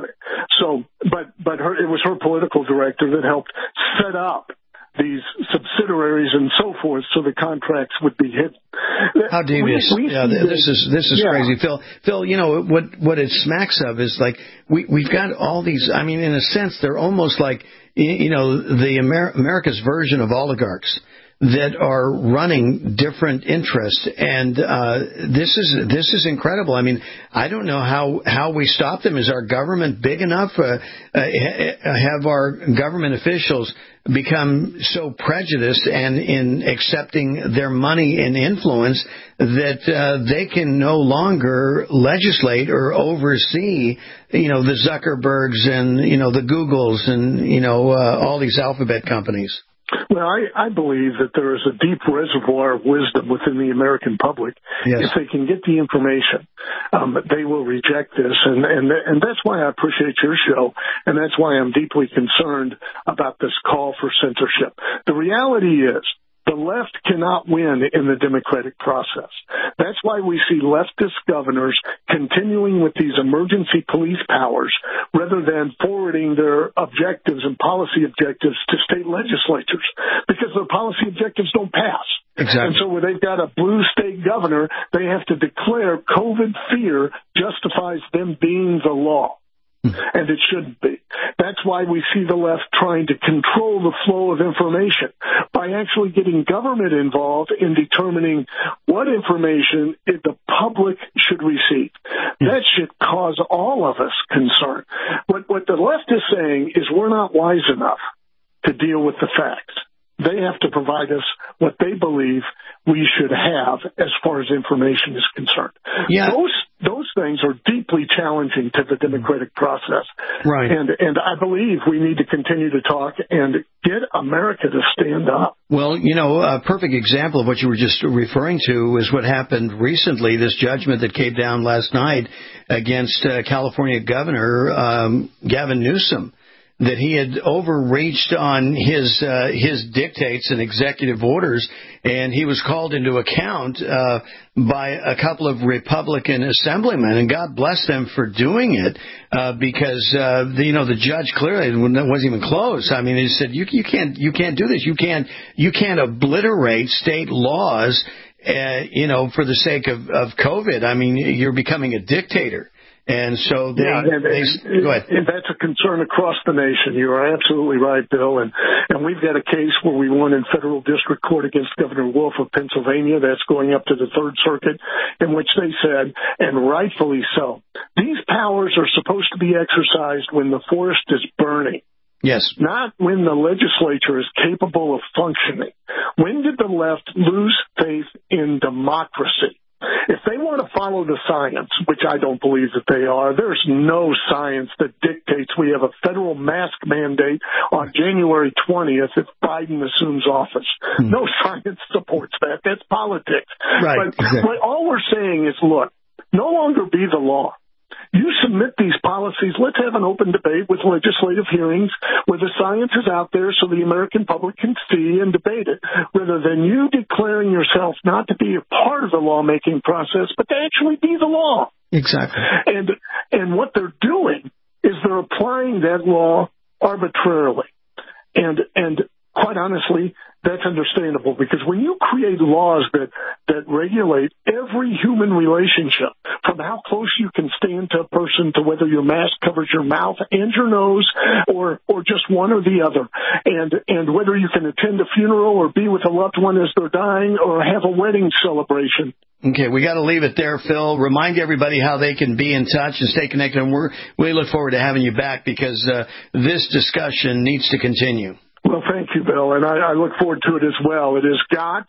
So, but but her, it was her political director that helped set up these subsidiaries and so forth, so the contracts would be hidden. How devious! We, we yeah, this is this is yeah. crazy, Phil. Phil, you know what what it smacks of is like we we've got all these. I mean, in a sense, they're almost like you know the Amer- America's version of oligarchs that are running different interests, and uh, this is this is incredible. I mean, I don't know how, how we stop them. Is our government big enough? Uh, uh, have our government officials become so prejudiced and in accepting their money and influence that uh, they can no longer legislate or oversee, you know, the Zuckerbergs and you know the Googles and you know uh, all these alphabet companies? Well, I, I believe that there is a deep reservoir of wisdom within the American public. Yes. If they can get the information, um, they will reject this. And, and, and that's why I appreciate your show, and that's why I'm deeply concerned about this call for censorship. The reality is, the left cannot win in the democratic process. That's why we see leftist governors continuing with these emergency police powers rather than forwarding their objectives and policy objectives to state legislatures, because their policy objectives don't pass. Exactly. And so when they've got a blue state governor, they have to declare COVID fear justifies them being the law. And it shouldn't be. That's why we see the left trying to control the flow of information by actually getting government involved in determining what information the public should receive. That should cause all of us concern. What, what the left is saying is we're not wise enough to deal with the facts. They have to provide us what they believe we should have as far as information is concerned. Yeah. Those those things are deeply challenging to the democratic process. Right. And and I believe we need to continue to talk and get America to stand up. Well, you know, a perfect example of what you were just referring to is what happened recently, this judgment that came down last night against uh, California Governor um, Gavin Newsom, that he had overreached on his uh, his dictates and executive orders, and he was called into account uh, by a couple of Republican assemblymen, and God bless them for doing it, uh, because uh, the, you know the judge clearly wasn't even close. I mean, he said you you can't you can't do this. You can't you can't obliterate state laws, uh, you know, for the sake of, of COVID. I mean, you're becoming a dictator. And so they, yeah, and, they and, go ahead. And that's a concern across the nation. You are absolutely right, Bill. And, and we've got a case where we won in federal district court against Governor Wolf of Pennsylvania. That's going up to the Third Circuit, in which they said, and rightfully so, these powers are supposed to be exercised when the forest is burning. Yes. Not when the legislature is capable of functioning. When did the left lose faith in democracy? If they want to follow the science, which I don't believe that they are, there's no science that dictates we have a federal mask mandate on January twentieth if Biden assumes office. Hmm. No science supports that. That's politics. Right. But exactly. What all we're saying is, look, no longer be the law. You submit these policies. Let's have an open debate with legislative hearings where the science is out there so the American public can see and debate it, rather than you declaring yourself not to be a part of the lawmaking process, but to actually be the law. Exactly. And and what they're doing is they're applying that law arbitrarily. And and quite honestly, that's understandable, because when you create laws that, that regulate every human relationship, from how close you can stand to a person to whether your mask covers your mouth and your nose, or or just one or the other, and and whether you can attend a funeral or be with a loved one as they're dying or have a wedding celebration. Okay, we got to leave it there, Phil. Remind everybody how they can be in touch and stay connected, and we're, we look forward to having you back, because uh, this discussion needs to continue. Well, thank you, Bill, and I, I look forward to it as well. It is got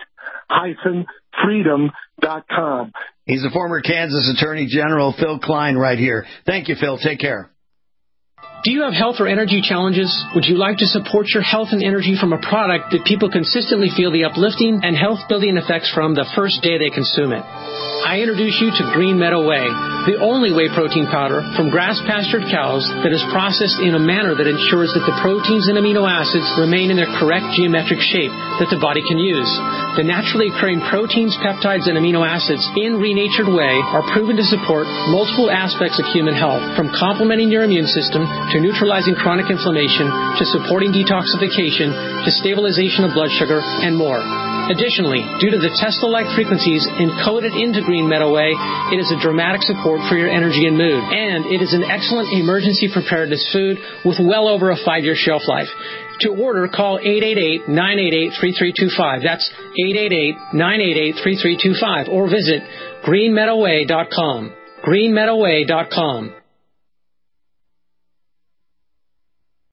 freedom dot com. He's the former Kansas Attorney General, Phil Klein, right here. Thank you, Phil. Take care. Do you have health or energy challenges? Would you like to support your health and energy from a product that people consistently feel the uplifting and health-building effects from the first day they consume it? I introduce you to Green Meadow Whey, the only whey protein powder from grass-pastured cows that is processed in a manner that ensures that the proteins and amino acids remain in their correct geometric shape that the body can use. The naturally occurring proteins, peptides, and amino acids in renatured whey are proven to support multiple aspects of human health, from complementing your immune system to neutralizing chronic inflammation to supporting detoxification to stabilization of blood sugar and more. Additionally, due to the Tesla-like frequencies encoded into Green Meadow Whey, it is a dramatic support for your energy and mood. And it is an excellent emergency preparedness food with well over a five-year shelf life. To order, call eight eight eight, nine eight eight, three three two five. That's eight eight eight, nine eight eight, three three two five. Or visit green meadow whey dot com. green meadow whey dot com.